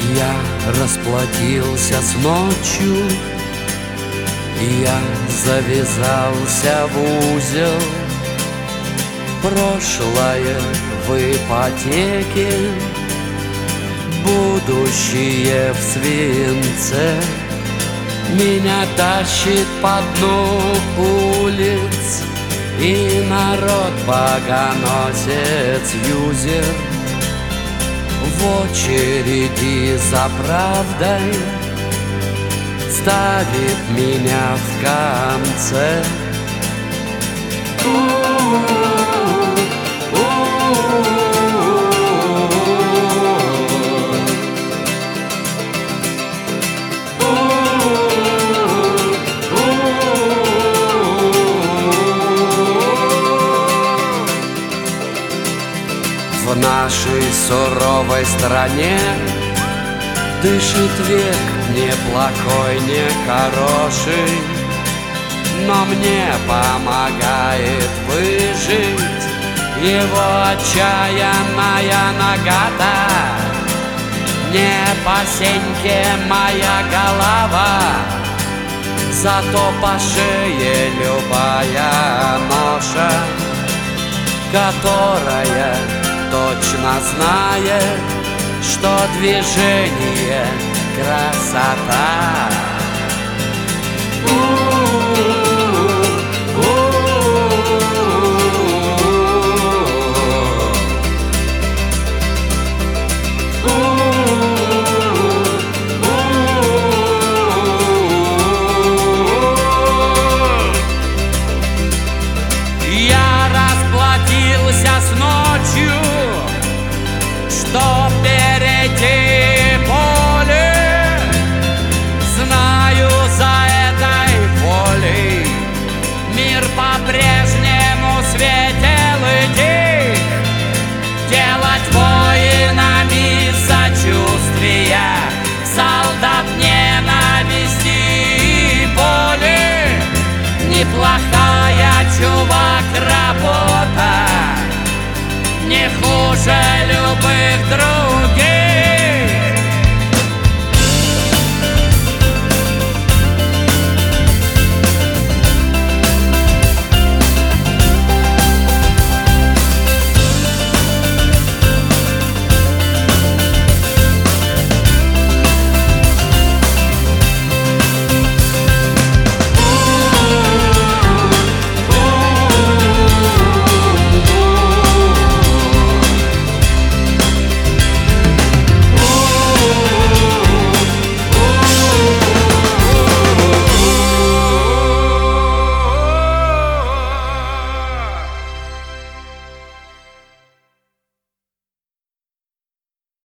Я расплатился с ночью, я завязался в узел. Прошлое в ипотеке, будущее в свинце. Меня тащит по дну улиц и народ богоносец юзер. В очереди за правдой ставит меня в конце. В нашей суровой стране дышит век не плохой, не хороший, но мне помогает выжить его отчаянная нагота. Не по сеньке моя голова, зато по шее любая ноша, которая точно знает, что движение — красота. Я расплатился с ночью, чтоб перейти поле. Знаю, за этой волей мир по-прежнему светел и тих. Делать воинами сочувствия солдат ненависти и боли. Неплохая, чувак, работа, не хуже любых других.